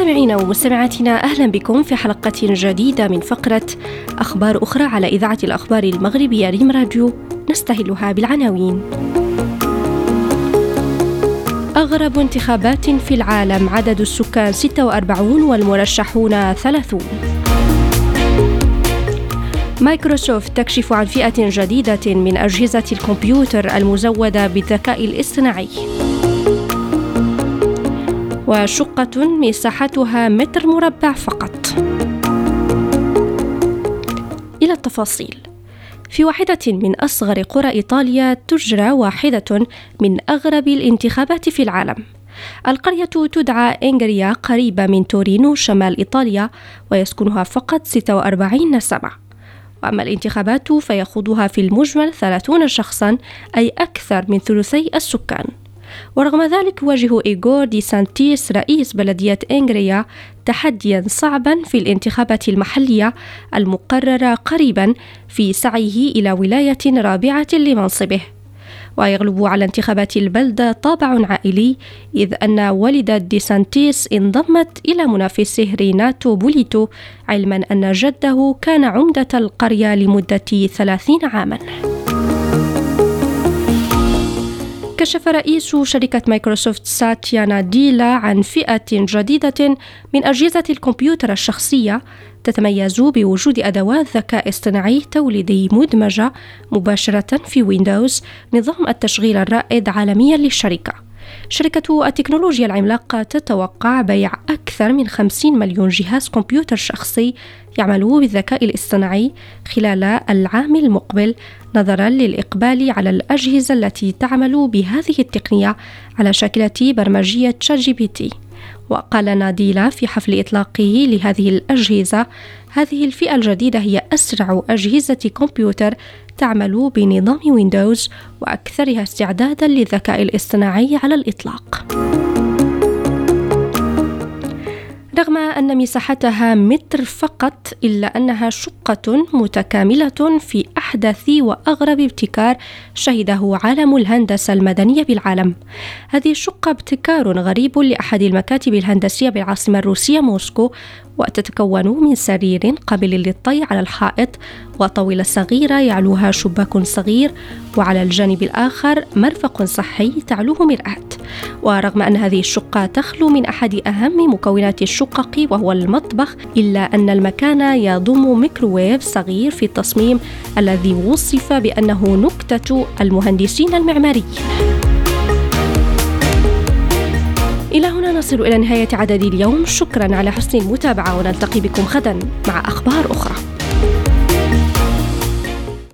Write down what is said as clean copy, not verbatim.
مستمعينا ومستمعاتنا، أهلا بكم في حلقة جديدة من فقرة أخبار أخرى على إذاعة الأخبار المغربية ريم راديو، نستهلها بالعناوين. أغرب انتخابات في العالم، عدد السكان 46 والمرشحون 30. مايكروسوفت تكشف عن فئة جديدة من أجهزة الكمبيوتر المزودة بالذكاء الاصطناعي. وشقة مساحتها متر مربع فقط. إلى التفاصيل. في واحدة من أصغر قرى إيطاليا تجرى واحدة من أغرب الانتخابات في العالم. القرية تدعى إنغريا، قريبة من تورينو شمال إيطاليا، ويسكنها فقط 46 نسمة. وأما الانتخابات فيخوضها في المجمل 30 شخصا، أي أكثر من ثلثي السكان. ورغم ذلك يواجه إيغور دي سانتيس رئيس بلدية إنغريا تحديا صعبا في الانتخابات المحلية المقررة قريبا في سعيه إلى ولاية رابعة لمنصبه. ويغلب على انتخابات البلدة طابع عائلي، إذ أن والدة دي سانتيس انضمت إلى منافسه ريناتو بوليتو، علما أن جده كان عمدة القرية لمدة 30 عاما. كشف رئيس شركة مايكروسوفت ساتيا ناديلا عن فئة جديدة من أجهزة الكمبيوتر الشخصية تتميز بوجود أدوات ذكاء اصطناعي توليدي مدمجة مباشرة في ويندوز، نظام التشغيل الرائد عالميا للشركة. شركة التكنولوجيا العملاقة تتوقع بيع أكثر من 50 مليون جهاز كمبيوتر شخصي يعمل بالذكاء الاصطناعي خلال العام المقبل، نظرا للإقبال على الأجهزة التي تعمل بهذه التقنية على شاكلة برمجية ChatGPT. وقال ناديلا في حفل إطلاقه لهذه الأجهزة: هذه الفئة الجديدة هي أسرع أجهزة كمبيوتر تعمل بنظام ويندوز وأكثرها استعدادا للذكاء الاصطناعي على الإطلاق. رغم أن مساحتها متر فقط، إلا أنها شقة متكاملة في أحدث وأغرب ابتكار شهده عالم الهندسة المدنية بالعالم. هذه الشقة ابتكار غريب لأحد المكاتب الهندسية بالعاصمة الروسية موسكو، وتتكون من سرير قابل للطي على الحائط، وطاولة صغيرة يعلوها شباك صغير، وعلى الجانب الآخر مرفق صحي تعلوه مرآة. ورغم أن هذه الشقة تخلو من أحد أهم مكونات الشقق وهو المطبخ، إلا أن المكان يضم ميكروويف صغير في التصميم الذي وصف بأنه نكتة المهندسين المعماريين. إلى هنا نصل إلى نهاية عدد اليوم. شكرا على حسن المتابعة، ونلتقي بكم غدا مع أخبار أخرى.